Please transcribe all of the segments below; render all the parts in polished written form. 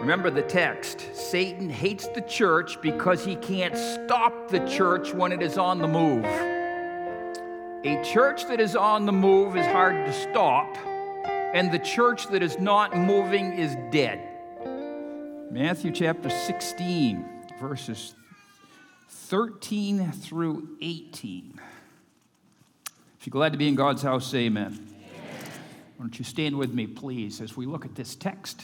Remember the text. Satan hates the church because he can't stop the church when it is on the move. A church that is on the move is hard to stop, and the church that is not moving is dead. Matthew chapter 16, verses 13 through 18. If you're glad to be in God's house, say amen. Amen. Why don't you stand with me, please, as we look at this text.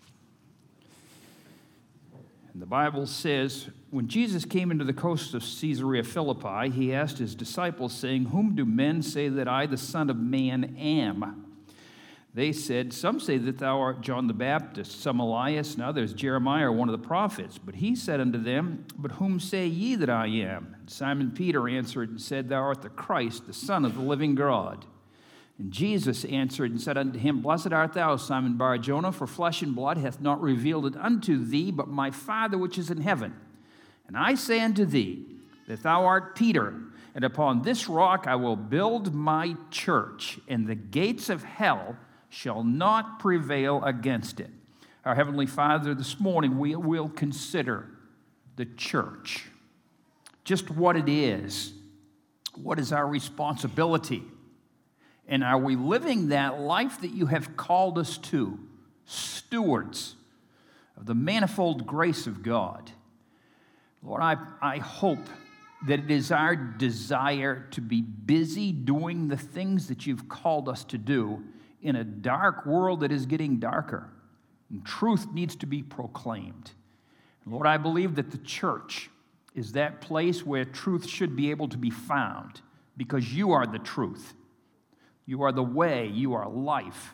And the Bible says, when Jesus came into the coast of Caesarea Philippi, he asked his disciples, saying, "Whom do men say that I, the Son of Man, am?" They said, "Some say that thou art John the Baptist, some Elias, and others Jeremiah or one of the prophets." But he said unto them, "But whom say ye that I am?" And Simon Peter answered and said, "Thou art the Christ, the Son of the living God." And Jesus answered and said unto him, "Blessed art thou, Simon Bar-Jonah, for flesh and blood hath not revealed it unto thee, but my Father which is in heaven. And I say unto thee, that thou art Peter, and upon this rock I will build my church, and the gates of hell shall not prevail against it." Our Heavenly Father, this morning we will consider the church, just what it is. What is our responsibility? And are we living that life that you have called us to, stewards of the manifold grace of God? Lord, I hope that it is our desire to be busy doing the things that you've called us to do in a dark world that is getting darker, and truth needs to be proclaimed. Lord, I believe that the church is that place where truth should be able to be found, because you are the truth. You are the way, you are life.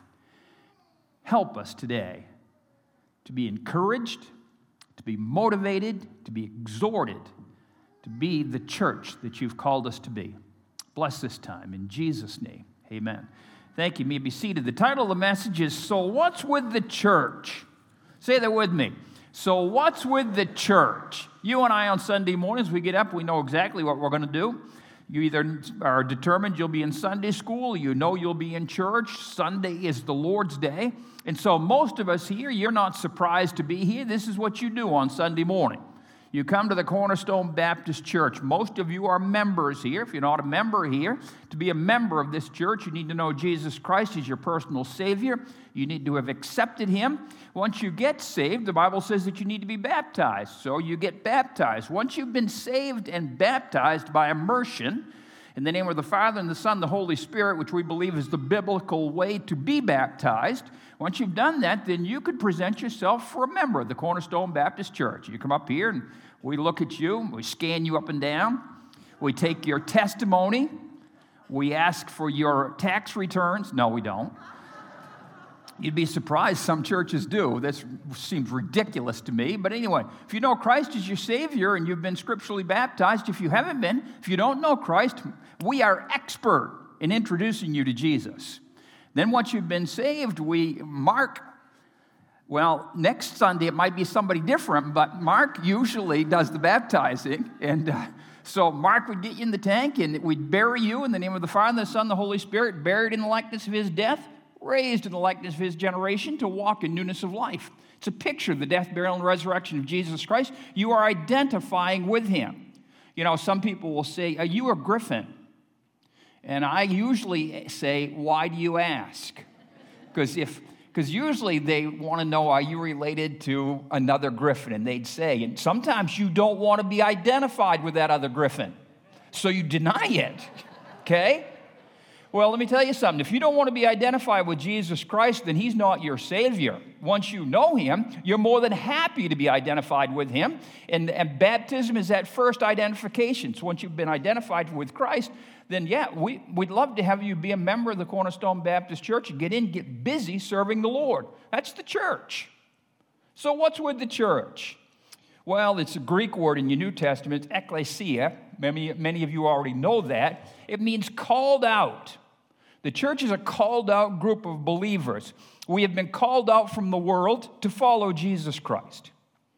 Help us today to be encouraged, to be motivated, to be exhorted, to be the church that you've called us to be. Bless this time in Jesus' name, amen. Thank you. You may be seated. The title of the message is, So What's With the Church? Say that with me. So what's with the church? You and I on Sunday mornings, we get up, we know exactly what we're going to do. You either are determined you'll be in Sunday school, you know you'll be in church. Sunday is the Lord's day. And so most of us here, you're not surprised to be here. This is what you do on Sunday morning. You come to the Cornerstone Baptist Church. Most of you are members here. If you're not a member here, to be a member of this church, you need to know Jesus Christ is your personal Savior. You need to have accepted Him. Once you get saved, the Bible says that you need to be baptized. So you get baptized. Once you've been saved and baptized by immersion, in the name of the Father and the Son and the Holy Spirit, which we believe is the biblical way to be baptized, once you've done that, then you could present yourself for a member of the Cornerstone Baptist Church. You come up here and we look at you, we scan you up and down, we take your testimony, we ask for your tax returns. No, we don't. You'd be surprised some churches do. That seems ridiculous to me. But anyway, if you know Christ is your Savior and you've been scripturally baptized, if you haven't been, if you don't know Christ, we are expert in introducing you to Jesus. Then once you've been saved, we mark, well, next Sunday it might be somebody different, but Mark usually does the baptizing. And so Mark would get you in the tank and we'd bury you in the name of the Father, the Son, and the Holy Spirit, buried in the likeness of His death, raised in the likeness of His generation to walk in newness of life. It's a picture of the death, burial, and resurrection of Jesus Christ. You are identifying with Him. You know, some people will say, "Are you a Griffin?" And I usually say, "Why do you ask?" Because usually they want to know, are you related to another Griffin? And they'd say, and sometimes you don't want to be identified with that other Griffin, so you deny it, okay? Well, let me tell you something. If you don't want to be identified with Jesus Christ, then He's not your Savior. Once you know Him, you're more than happy to be identified with Him. And baptism is that first identification. So once you've been identified with Christ, then yeah, we'd love to have you be a member of the Cornerstone Baptist Church and get busy serving the Lord. That's the church. So what's with the church? Well, it's a Greek word in your New Testament, ekklesia. Many of you already know that. It means called out. The church is a called out group of believers. We have been called out from the world to follow Jesus Christ.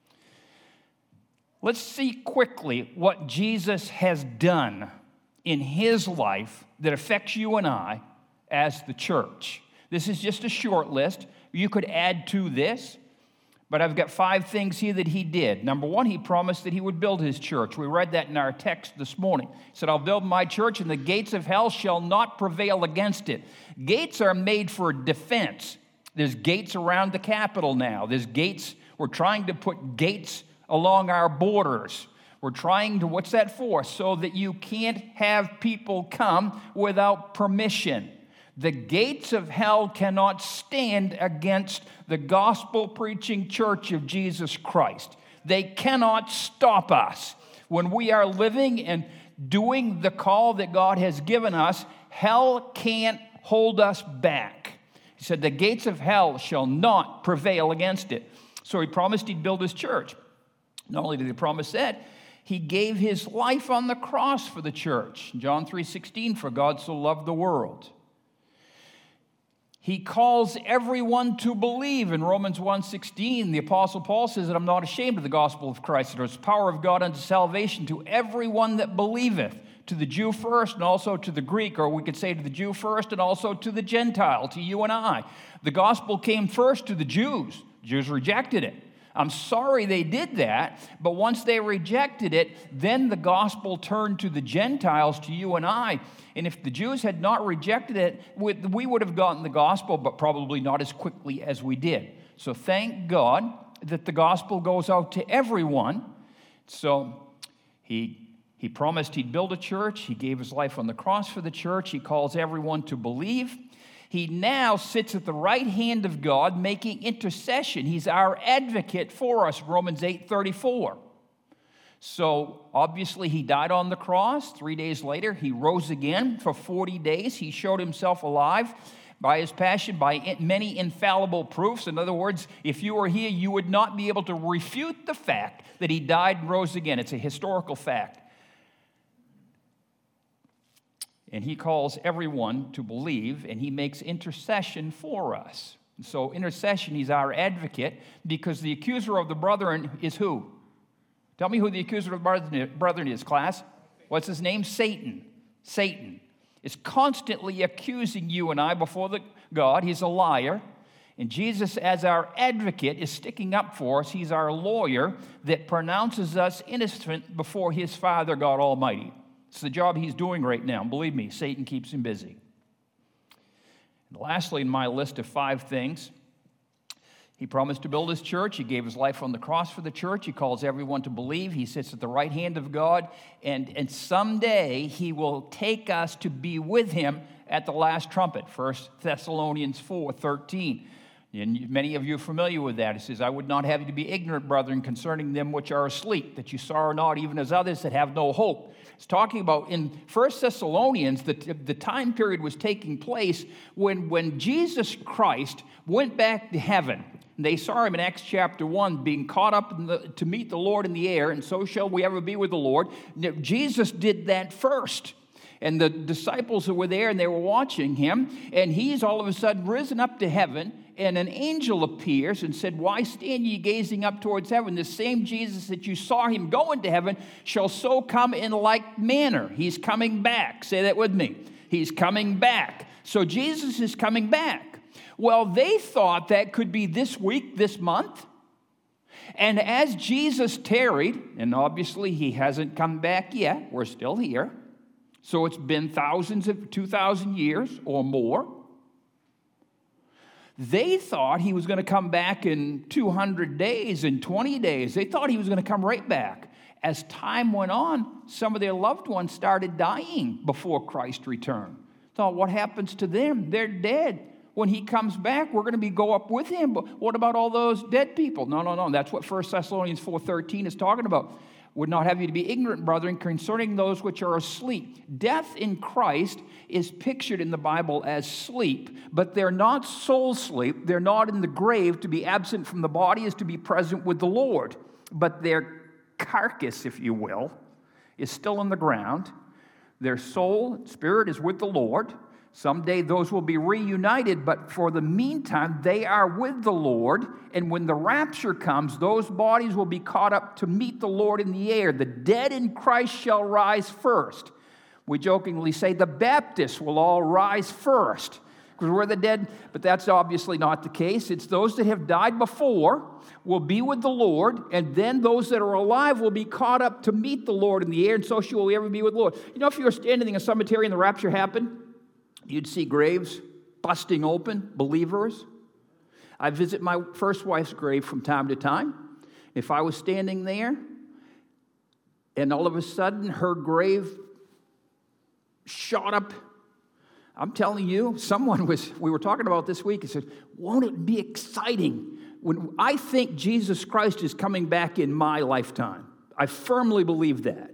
Let's see quickly what Jesus has done in His life that affects you and I as the church. This is just a short list. You could add to this, But I've got 5 things here that he did. Number 1, he promised that he would build his church. We read that in our text this morning. He said, I'll build my church, and the gates of hell shall not prevail against it. Gates are made for defense. There's gates around the Capitol now. There's gates. We're trying to put gates along our borders. We're trying to, what's that for? So that you can't have people come without permission. The gates of hell cannot stand against the gospel-preaching church of Jesus Christ. They cannot stop us. When we are living and doing the call that God has given us, hell can't hold us back. He said, the gates of hell shall not prevail against it. So he promised he'd build his church. Not only did he promise that, he gave his life on the cross for the church. John 3:16, for God so loved the world. He calls everyone to believe. In Romans 1:16, the Apostle Paul says that I'm not ashamed of the gospel of Christ. There is power of God unto salvation to everyone that believeth, to the Jew first and also to the Greek, or we could say to the Jew first and also to the Gentile, to you and I. The gospel came first to the Jews. The Jews rejected it. I'm sorry they did that, but once they rejected it, then the gospel turned to the Gentiles, to you and I. And if the Jews had not rejected it, we would have gotten the gospel, but probably not as quickly as we did. So thank God that the gospel goes out to everyone. So he promised he'd build a church. He gave his life on the cross for the church. He calls everyone to believe. He now sits at the right hand of God making intercession. He's our advocate for us, Romans 8:34. So obviously he died on the cross. 3 days later, he rose again for 40 days. He showed himself alive by his passion, by many infallible proofs. In other words, if you were here, you would not be able to refute the fact that he died and rose again. It's a historical fact. And he calls everyone to believe, and he makes intercession for us. And so intercession, he's our advocate, because the accuser of the brethren is who? Tell me who the accuser of the brethren is, class. What's his name? Satan. Satan is constantly accusing you and I before God. He's a liar. And Jesus, as our advocate, is sticking up for us. He's our lawyer that pronounces us innocent before his Father, God Almighty. It's the job he's doing right now. Believe me, Satan keeps him busy. And lastly, in my list of 5 things, he promised to build his church. He gave his life on the cross for the church. He calls everyone to believe. He sits at the right hand of God. And someday he will take us to be with him at the last trumpet. 1 Thessalonians 4:13. And many of you are familiar with that. It says, I would not have you to be ignorant, brethren, concerning them which are asleep, that you sorrow not, even as others that have no hope. It's talking about in 1 Thessalonians, the time period was taking place when Jesus Christ went back to heaven. They saw him in Acts chapter 1 being caught up to meet the Lord in the air, and so shall we ever be with the Lord. Jesus did that first. And the disciples who were there, and they were watching him, and he's all of a sudden risen up to heaven, and an angel appears and said, why stand ye gazing up towards heaven? The same Jesus that you saw him go into heaven shall so come in like manner. He's coming back. Say that with me. He's coming back. So Jesus is coming back. Well, they thought that could be this week, this month. And as Jesus tarried, and obviously he hasn't come back yet, we're still here. So it's been 2,000 years or more. They thought he was going to come back in 200 days, in 20 days. They thought he was going to come right back. As time went on, some of their loved ones started dying before Christ returned. Thought, what happens to them? They're dead. When he comes back, we're going to go up with him. But what about all those dead people? No. That's what 1 Thessalonians 4:13 is talking about. Would not have you to be ignorant, brethren, concerning those which are asleep. Death in Christ is pictured in the Bible as sleep, but they're not soul sleep. They're not in the grave. To be absent from the body is to be present with the Lord. But their carcass, if you will, is still in the ground. Their soul, spirit is with the Lord. Someday those will be reunited, but for the meantime, they are with the Lord. And when the rapture comes, those bodies will be caught up to meet the Lord in the air. The dead in Christ shall rise first. We jokingly say the Baptists will all rise first. because we're the dead, but that's obviously not the case. It's those that have died before will be with the Lord, and then those that are alive will be caught up to meet the Lord in the air, and so shall we ever be with the Lord. You know, if you were standing in a cemetery and the rapture happened, you'd see graves busting open, believers. I visit my first wife's grave from time to time. If I was standing there, and all of a sudden her grave shot up, I'm telling you, we were talking about this week, he said, won't it be exciting when I think Jesus Christ is coming back in my lifetime? I firmly believe that.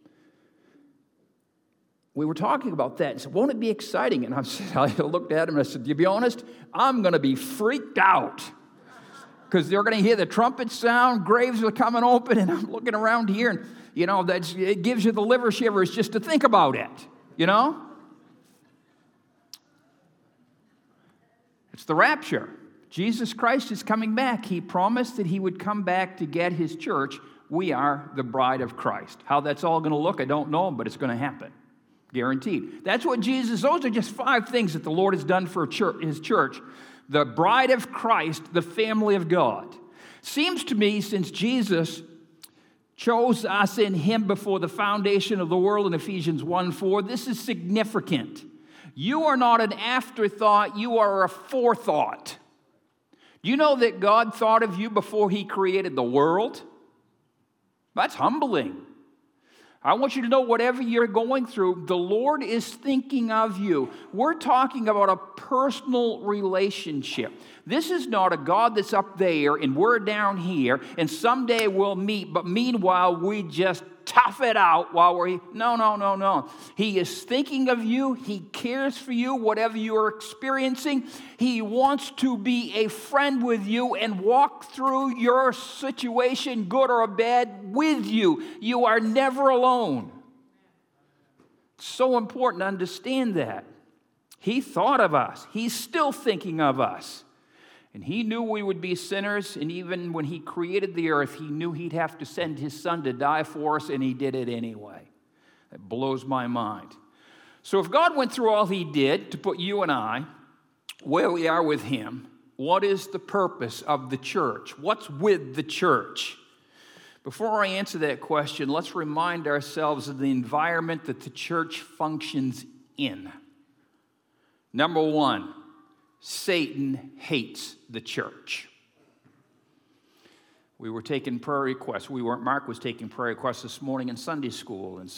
We were talking about that and said, won't it be exciting? And I looked at him and I said, to be honest, I'm going to be freaked out because they're going to hear the trumpet sound, graves are coming open, and I'm looking around here, and, you know, it gives you the liver shivers just to think about it, you know? It's the rapture. Jesus Christ is coming back. He promised that he would come back to get his church. We are the bride of Christ. How that's all going to look, I don't know, but it's going to happen. Guaranteed. That's what those are just 5 things that the Lord has done for his church. The bride of Christ, the family of God. Seems to me, since Jesus chose us in him before the foundation of the world in Ephesians 1:4, this is significant. You are not an afterthought, you are a forethought. Do you know that God thought of you before he created the world? That's humbling. I want you to know whatever you're going through, the Lord is thinking of you. We're talking about a personal relationship. This is not a God that's up there and we're down here and someday we'll meet, but meanwhile we just tough it out while we're here. No. He is thinking of you. He cares for you, whatever you're experiencing. He wants to be a friend with you and walk through your situation, good or bad, with you. You are never alone. It's so important to understand that. He thought of us. He's still thinking of us. And he knew we would be sinners, and even when he created the earth, he knew he'd have to send his son to die for us, and he did it anyway. That blows my mind. So if God went through all he did to put you and I where we are with him, what is the purpose of the church? What's with the church? Before I answer that question, let's remind ourselves of the environment that the church functions in. Number 1, Satan hates the church. We were taking prayer requests. Mark was taking prayer requests this morning in Sunday school, and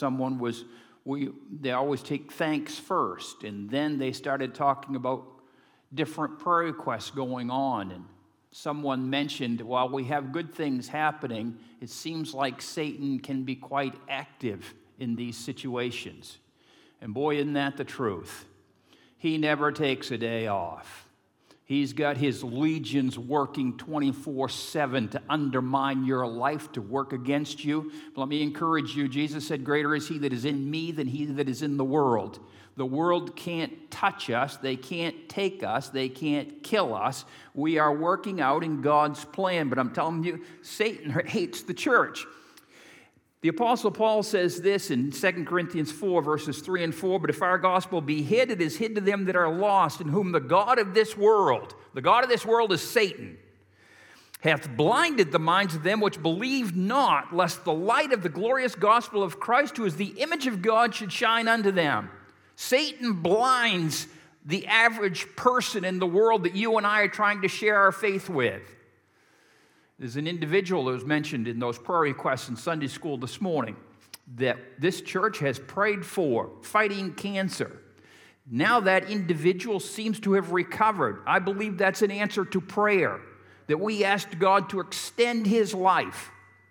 they always take thanks first, and then they started talking about different prayer requests going on, and someone mentioned, while we have good things happening, it seems like Satan can be quite active in these situations. And boy, isn't that the truth. He never takes a day off. He's got his legions working 24/7 to undermine your life, to work against you. But let me encourage you. Jesus said, greater is he that is in me than he that is in the world. The world can't touch us. They can't take us. They can't kill us. We are working out in God's plan. But I'm telling you, Satan hates the church. The Apostle Paul says this in 2 Corinthians 4, verses 3 and 4, but if our gospel be hid, it is hid to them that are lost, in whom the God of this world is Satan, hath blinded the minds of them which believe not, lest the light of the glorious gospel of Christ, who is the image of God, should shine unto them. Satan blinds the average person in the world that you and I are trying to share our faith with. There's an individual that was mentioned in those prayer requests in Sunday school this morning that this church has prayed for, fighting cancer. Now that individual seems to have recovered. I believe that's an answer to prayer, that we asked God to extend his life.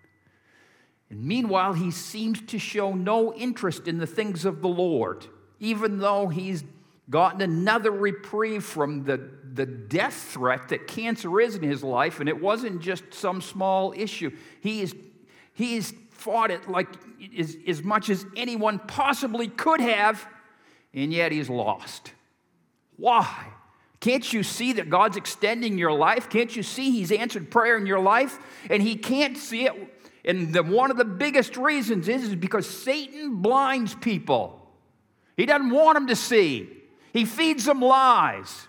And meanwhile, he seems to show no interest in the things of the Lord, even though he's gotten another reprieve from the death threat that cancer is in his life, and it wasn't just some small issue. He's fought it like as much as anyone possibly could have, and yet he's lost. Why? Can't you see that God's extending your life? Can't you see he's answered prayer in your life? And he can't see it. And one of the biggest reasons is because Satan blinds people. He doesn't want them to see. He feeds them lies.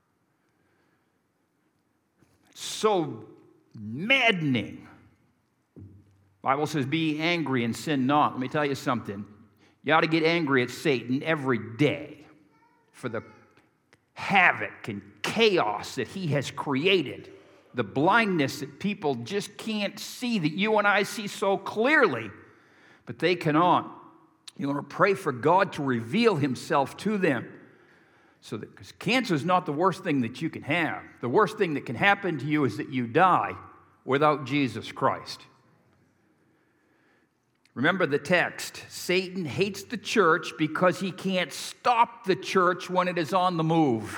It's so maddening. The Bible says, be angry and sin not. Let me tell you something. You ought to get angry at Satan every day for the havoc and chaos that he has created, the blindness that people just can't see, that you and I see so clearly, but they cannot. You want to pray for God to reveal himself to them. So that, because cancer is not the worst thing that you can have. The worst thing that can happen to you is that you die without Jesus Christ. Remember the text. Satan hates the church because he can't stop the church when it is on the move.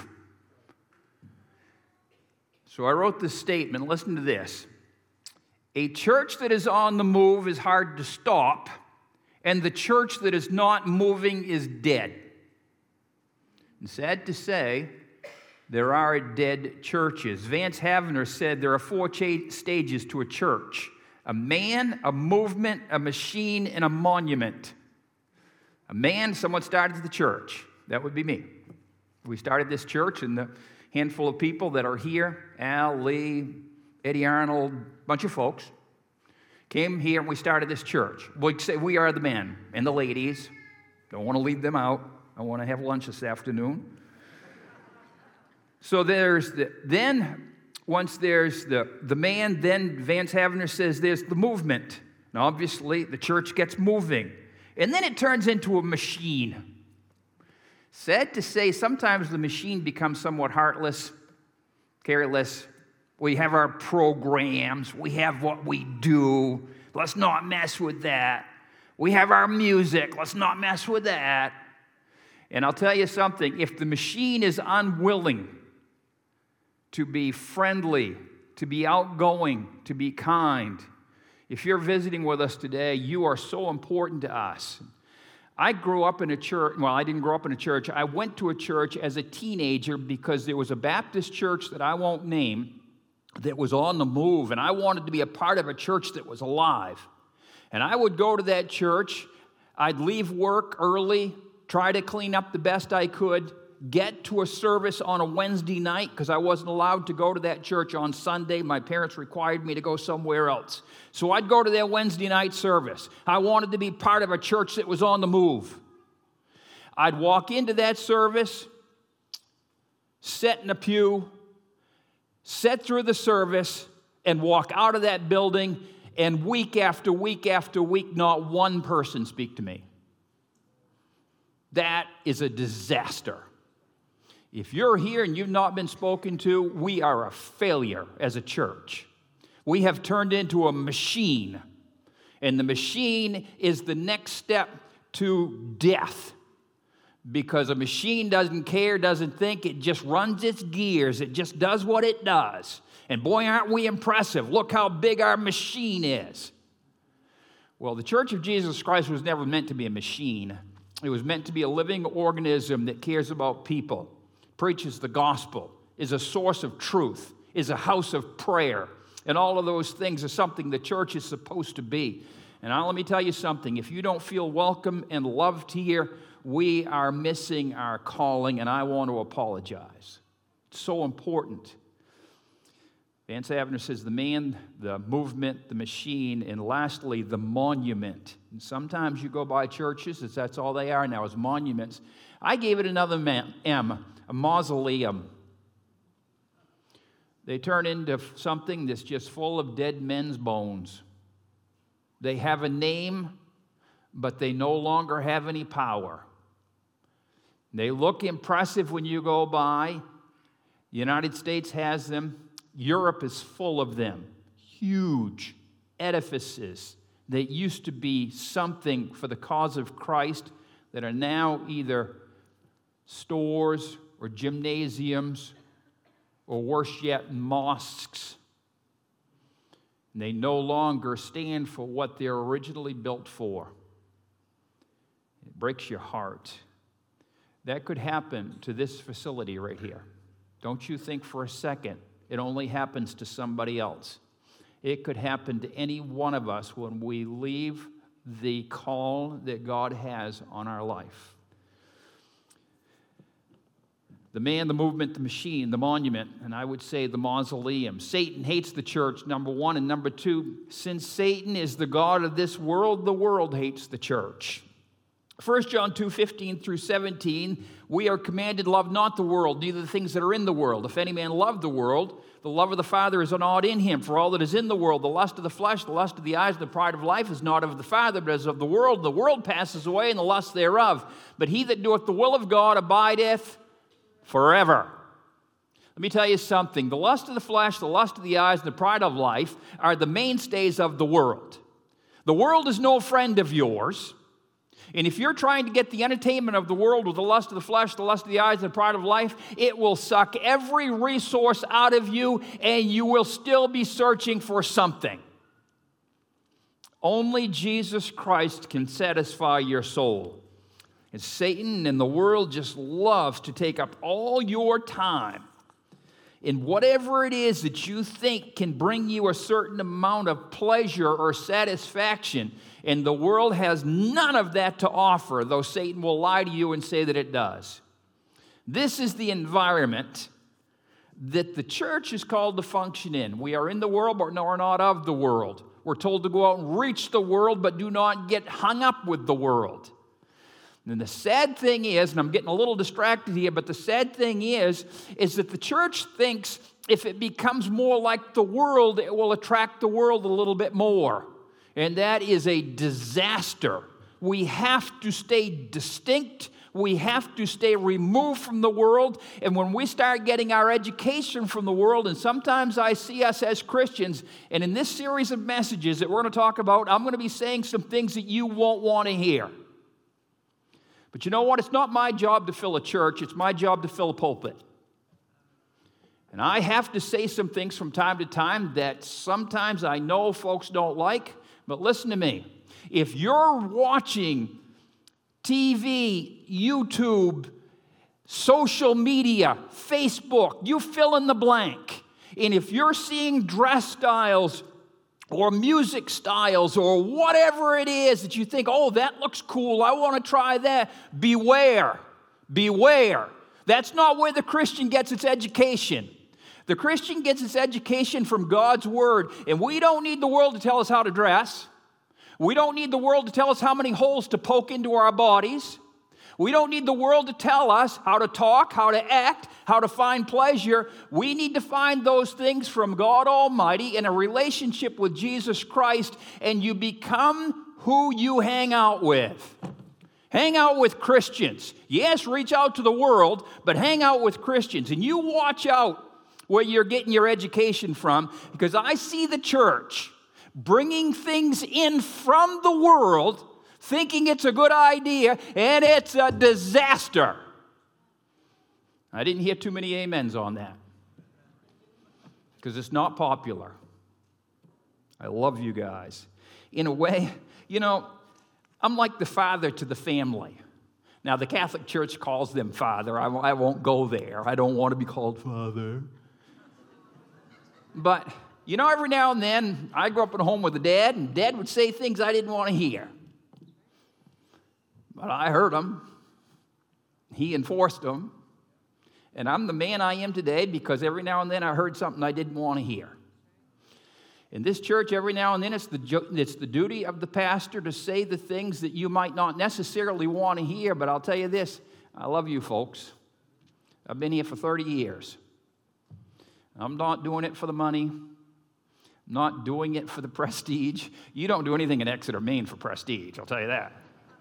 So I wrote this statement. Listen to this. A church that is on the move is hard to stop, and the church that is not moving is dead. And sad to say, there are dead churches. Vance Havner said there are 4 stages to a church: a man, a movement, a machine, and a monument. A man, someone started the church. That would be me. We started this church, and the handful of people that are here, Al, Lee, Eddie Arnold, a bunch of folks, came here and we started this church. We'd say we are the men and the ladies. Don't want to leave them out. I want to have lunch this afternoon. So once there's the man, then Vance Havner says there's the movement. And obviously the church gets moving. And then it turns into a machine. Sad to say, sometimes the machine becomes somewhat heartless, careless. We have our programs. We have what we do. Let's not mess with that. We have our music. Let's not mess with that. And I'll tell you something. If the machine is unwilling to be friendly, to be outgoing, to be kind, if you're visiting with us today, you are so important to us. I grew up in a church. Well, I didn't grow up in a church. I went to a church as a teenager because there was a Baptist church that I won't name that was on the move, and I wanted to be a part of a church that was alive. And I would go to that church. I'd leave work early, try to clean up the best I could, get to a service on a Wednesday night because I wasn't allowed to go to that church on Sunday. My parents required me to go somewhere else. So I'd go to their Wednesday night service. I wanted to be part of a church that was on the move. I'd walk into that service, sit in a pew, sit through the service, and walk out of that building, and week after week after week, not one person speak to me. That is a disaster. If you're here and you've not been spoken to, we are a failure as a church. We have turned into a machine, and the machine is the next step to death, because a machine doesn't care, doesn't think, it just runs its gears, it just does what it does. And boy, aren't we impressive. Look how big our machine is. Well, the Church of Jesus Christ was never meant to be a machine. It was meant to be a living organism that cares about people, preaches the gospel, is a source of truth, is a house of prayer. And all of those things are something the church is supposed to be. And now let me tell you something. If you don't feel welcome and loved here, we are missing our calling, and I want to apologize. It's so important. Vance Havner says the man, the movement, the machine, and lastly, the monument. And sometimes you go by churches, that's all they are now, is monuments. I gave it another M, a mausoleum. They turn into something that's just full of dead men's bones. They have a name, but they no longer have any power. They look impressive when you go by. The United States has them. Europe is full of them. Huge edifices that used to be something for the cause of Christ that are now either stores or gymnasiums or worse yet, mosques. And they no longer stand for what they're originally built for. It breaks your heart. That could happen to this facility right here. Don't you think for a second it only happens to somebody else. It could happen to any one of us when we leave the call that God has on our life. The man, the movement, the machine, the monument, and I would say the mausoleum. Satan hates the church, number one. And number two, since Satan is the god of this world, the world hates the church. 1 John 2:15 through 17, we are commanded, love not the world, neither the things that are in the world. If any man love the world, the love of the Father is not in him. For all that is in the world, the lust of the flesh, the lust of the eyes, the pride of life, is not of the Father, but is of the world. The world passes away, and the lust thereof. But he that doeth the will of God abideth forever. Let me tell you something. The lust of the flesh, the lust of the eyes, and the pride of life are the mainstays of the world. The world is no friend of yours. And if you're trying to get the entertainment of the world with the lust of the flesh, the lust of the eyes, and the pride of life, it will suck every resource out of you, and you will still be searching for something. Only Jesus Christ can satisfy your soul. And Satan and the world just loves to take up all your time in whatever it is that you think can bring you a certain amount of pleasure or satisfaction. And the world has none of that to offer, though Satan will lie to you and say that it does. This is the environment that the church is called to function in. We are in the world, but we're not of the world. We're told to go out and reach the world, but do not get hung up with the world. And the sad thing is, and I'm getting a little distracted here, but the sad thing is that the church thinks if it becomes more like the world, it will attract the world a little bit more. And that is a disaster. We have to stay distinct. We have to stay removed from the world. And when we start getting our education from the world, and sometimes I see us as Christians, and in this series of messages that we're going to talk about, I'm going to be saying some things that you won't want to hear. But you know what? It's not my job to fill a church. It's my job to fill a pulpit. And I have to say some things from time to time that sometimes I know folks don't like. But listen to me. If you're watching TV, YouTube, social media, Facebook, you fill in the blank. And if you're seeing dress styles or music styles or whatever it is that you think, oh, that looks cool, I want to try that, beware. Beware. That's not where the Christian gets its education. The Christian gets its education from God's Word, and we don't need the world to tell us how to dress. We don't need the world to tell us how many holes to poke into our bodies. We don't need the world to tell us how to talk, how to act, how to find pleasure. We need to find those things from God Almighty in a relationship with Jesus Christ, and you become who you hang out with. Hang out with Christians. Yes, reach out to the world, but hang out with Christians. And you watch out where you're getting your education from, because I see the church bringing things in from the world, thinking it's a good idea, and it's a disaster. I didn't hear too many amens on that, because it's not popular. I love you guys. In a way, you know, I'm like the father to the family. Now, the Catholic Church calls them father. I won't go there. I don't want to be called father. But, you know, every now and then, I grew up in a home with a dad, and Dad would say things I didn't want to hear. But I heard them. He enforced them. And I'm the man I am today because every now and then I heard something I didn't want to hear. In this church, every now and then, it's the duty of the pastor to say the things that you might not necessarily want to hear. But I'll tell you this, I love you folks. I've been here for 30 years. I'm not doing it for the money. I'm not doing it for the prestige. You don't do anything in Exeter, Maine for prestige, I'll tell you that.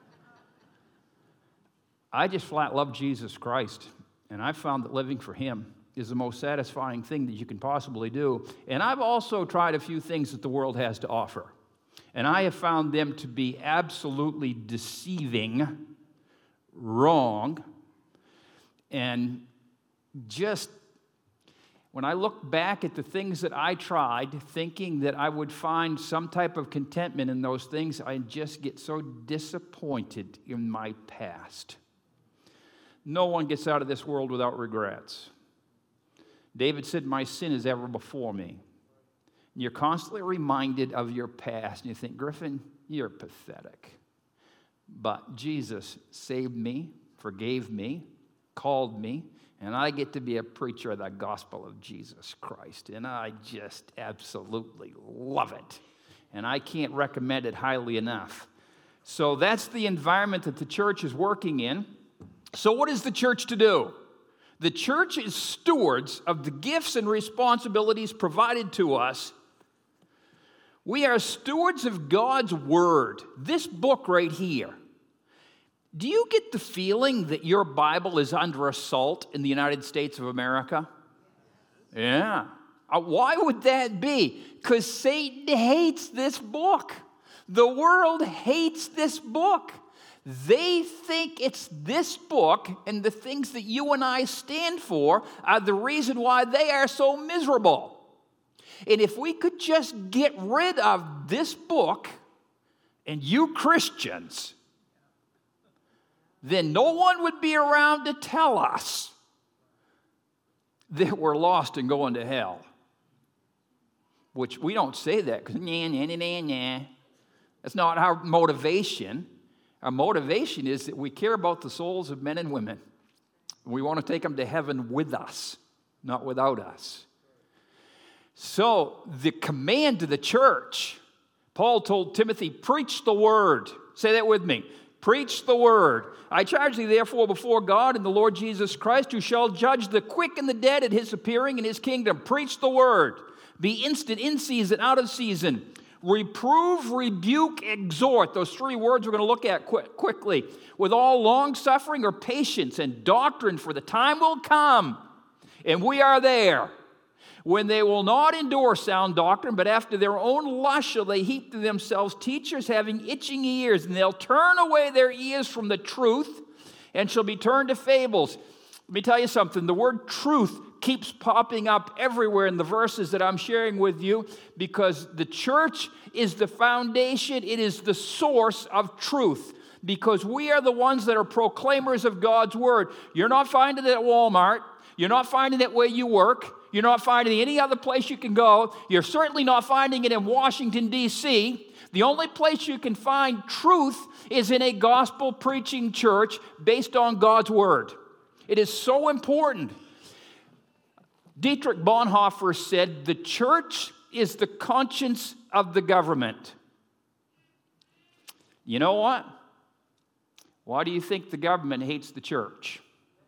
I just flat love Jesus Christ, and I've found that living for Him is the most satisfying thing that you can possibly do. And I've also tried a few things that the world has to offer, and I have found them to be absolutely deceiving, wrong, and just when I look back at the things that I tried, thinking that I would find some type of contentment in those things, I just get so disappointed in my past. No one gets out of this world without regrets. David said, my sin is ever before me. And you're constantly reminded of your past, and you think, Griffin, you're pathetic. But Jesus saved me, forgave me, called me, And I get to be a preacher of the gospel of Jesus Christ. And I just absolutely love it. And I can't recommend it highly enough. So that's the environment that the church is working in. So what is the church to do? The church is stewards of the gifts and responsibilities provided to us. We are stewards of God's Word. This book right here. Do you get the feeling that your Bible is under assault in the United States of America? Yeah. Why would that be? Because Satan hates this book. The world hates this book. They think it's this book and the things that you and I stand for are the reason why they are so miserable. And if we could just get rid of this book and you Christians, then no one would be around to tell us that we're lost and going to hell. Which we don't say that because that's not our motivation. Our motivation is that we care about the souls of men and women. We want to take them to heaven with us, not without us. So the command to the church, Paul told Timothy, preach the word. Say that with me. Preach the word. I charge thee therefore before God and the Lord Jesus Christ, who shall judge the quick and the dead at his appearing in his kingdom. Preach the word. Be instant in season, out of season. Reprove, rebuke, exhort. Those three words we're going to look at quickly. With all long-suffering or patience and doctrine, for the time will come, and we are there, when they will not endure sound doctrine, but after their own lust shall they heap to themselves teachers having itching ears, and they'll turn away their ears from the truth and shall be turned to fables. Let me tell you something. The word truth keeps popping up everywhere in the verses that I'm sharing with you because the church is the foundation. It is the source of truth because we are the ones that are proclaimers of God's word. You're not finding it at Walmart. You're not finding it where you work. You're not finding it any other place you can go. You're certainly not finding it in Washington, D.C. The only place you can find truth is in a gospel preaching church based on God's word. It is so important. Dietrich Bonhoeffer said, the church is the conscience of the government. You know what? Why do you think the government hates the church?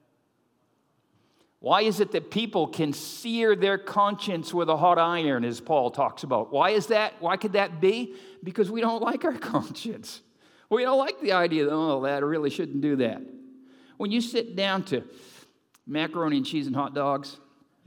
Why is it that people can sear their conscience with a hot iron, as Paul talks about? Why is that? Why could that be? Because we don't like our conscience. We don't like the idea that, oh, that I really shouldn't do that. When you sit down to macaroni and cheese and hot dogs,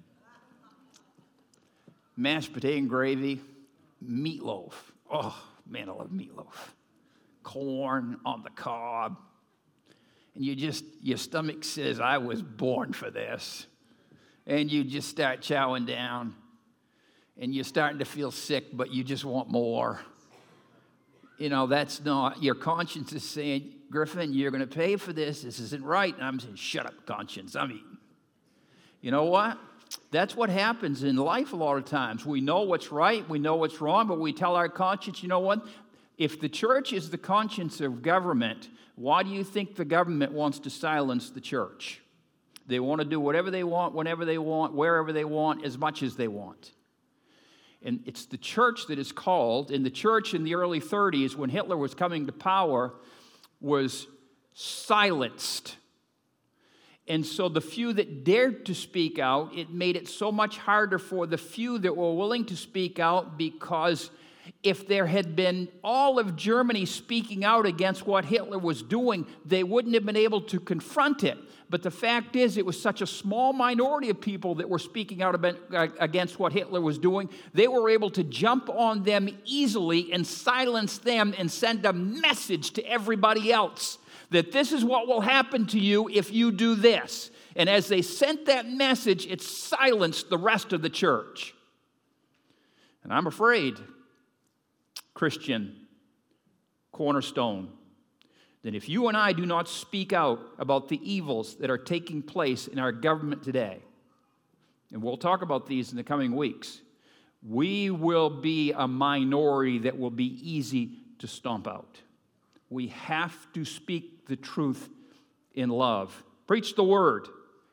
mashed potato and gravy, meatloaf. Oh, man, I love meatloaf. Corn on the cob. And your stomach says, I was born for this. And you just start chowing down. And you're starting to feel sick, but you just want more. You know, that's not, your conscience is saying, Griffin, you're going to pay for this. This isn't right. And I'm saying, shut up, conscience. I'm eating. You know what? That's what happens in life a lot of times. We know what's right, we know what's wrong, but we tell our conscience, you know what? If the church is the conscience of government, why do you think the government wants to silence the church? They want to do whatever they want, whenever they want, wherever they want, as much as they want. And it's the church that is called, and the church in the early 30s, when Hitler was coming to power, was silenced. And so the few that dared to speak out, it made it so much harder for the few that were willing to speak out, because if there had been all of Germany speaking out against what Hitler was doing, they wouldn't have been able to confront it. But the fact is, it was such a small minority of people that were speaking out against what Hitler was doing, they were able to jump on them easily and silence them and send a message to everybody else that this is what will happen to you if you do this. And as they sent that message, it silenced the rest of the church. And I'm afraid, Christian Cornerstone, that if you and I do not speak out about the evils that are taking place in our government today, and we'll talk about these in the coming weeks, we will be a minority that will be easy to stomp out. We have to speak the truth in love. Preach the word.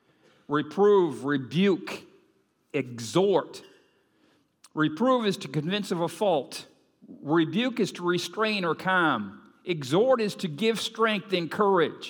reprove, rebuke, exhort. Reprove is to convince of a fault. Rebuke is to restrain or calm. Exhort is to give strength and courage.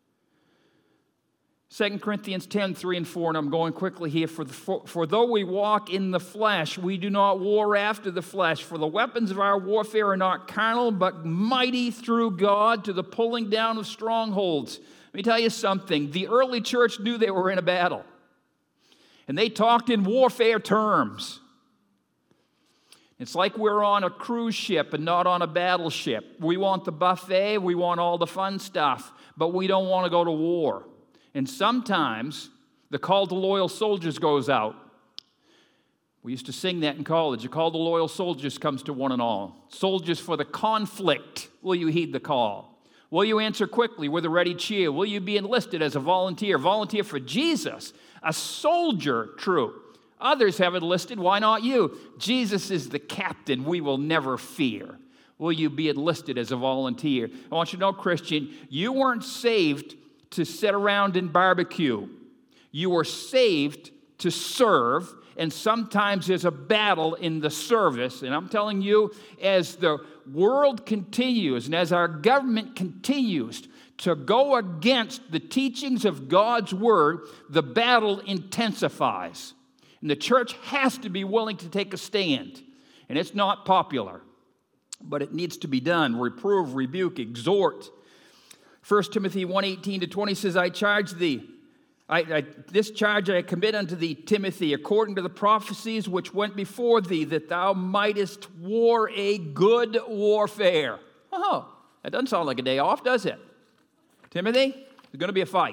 2 Corinthians 10, 3 and 4, and I'm going quickly here. For though we walk in the flesh, we do not war after the flesh. For the weapons of our warfare are not carnal, but mighty through God to the pulling down of strongholds. Let me tell you something. The early church knew they were in a battle. And they talked in warfare terms. It's like we're on a cruise ship and not on a battleship. We want the buffet, we want all the fun stuff, but we don't want to go to war. And sometimes the call to loyal soldiers goes out. We used to sing that in college. The call to loyal soldiers comes to one and all. Soldiers for the conflict, will you heed the call? Will you answer quickly with a ready cheer? Will you be enlisted as a volunteer? Volunteer for Jesus, a soldier, true. Others have enlisted, why not you? Jesus is the captain we will never fear. Will you be enlisted as a volunteer? I want you to know, Christian, you weren't saved to sit around and barbecue. You were saved to serve, and sometimes there's a battle in the service. And I'm telling you, as the world continues and as our government continues to go against the teachings of God's Word, the battle intensifies. And the church has to be willing to take a stand. And it's not popular, but it needs to be done. Reprove, rebuke, exhort. 1 Timothy 1:18-20 says, I charge thee, this charge I commit unto thee, Timothy, according to the prophecies which went before thee, that thou mightest war a good warfare. Oh, that doesn't sound like a day off, does it? Timothy, there's going to be a fight.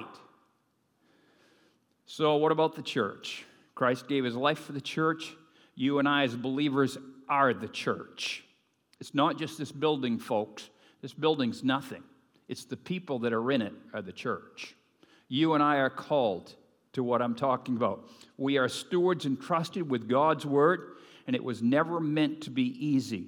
So what about the church? Christ gave his life for the church. You and I as believers are the church. It's not just this building, folks. This building's nothing. It's the people that are in it are the church. You and I are called to what I'm talking about. We are stewards entrusted with God's word, and it was never meant to be easy.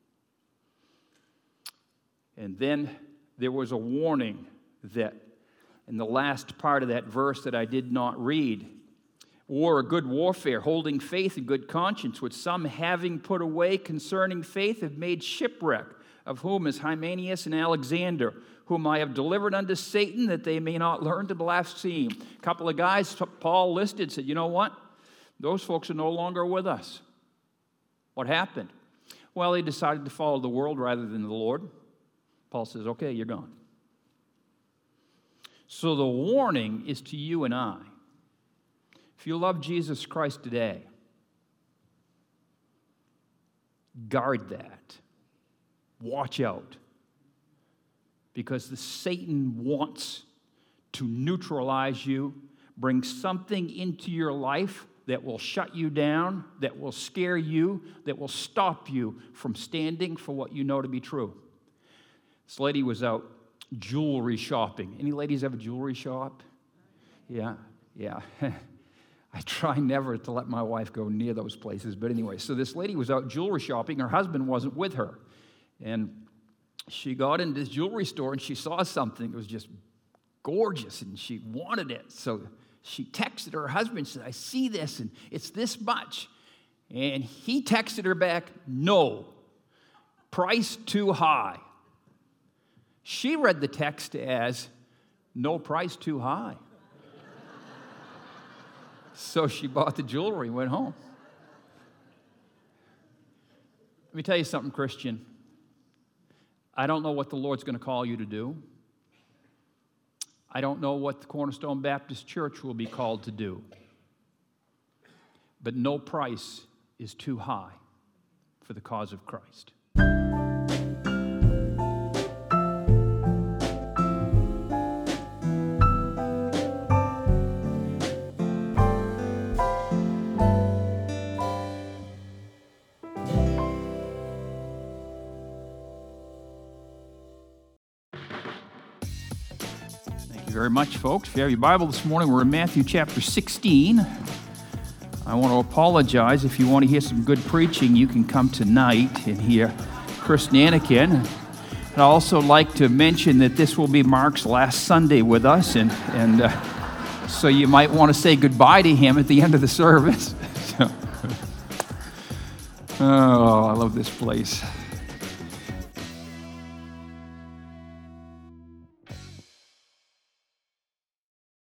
And then there was a warning that in the last part of that verse that I did not read, war a good warfare, holding faith and good conscience, which some having put away concerning faith have made shipwreck, of whom is Hymenaeus and Alexander, whom I have delivered unto Satan, that they may not learn to blaspheme. A couple of guys Paul listed said, you know what? Those folks are no longer with us. What happened? Well, they decided to follow the world rather than the Lord. Paul says, okay, you're gone. So the warning is to you and I. If you love Jesus Christ today, guard that. Watch out. Because Satan wants to neutralize you, bring something into your life that will shut you down, that will scare you, that will stop you from standing for what you know to be true. This lady was out jewelry shopping. Any ladies have a jewelry shop? Yeah. I try never to let my wife go near those places. But anyway, so this lady was out jewelry shopping. Her husband wasn't with her. And she got into this jewelry store and she saw something that was just gorgeous and she wanted it. So she texted her husband and said, I see this and it's this much. And he texted her back, no, price too high. She read the text as, no price too high. So she bought the jewelry and went home. Let me tell you something, Christian. I don't know what the Lord's going to call you to do. I don't know what the Cornerstone Baptist Church will be called to do. But no price is too high for the cause of Christ. Very much, folks. If you have your Bible this morning, we're in Matthew chapter 16. I want to apologize. If you want to hear some good preaching, you can come tonight and hear Chris Nanikin. I'd also like to mention that this will be Mark's last Sunday with us, and So you might want to say goodbye to him at the end of the service. Oh, I love this place.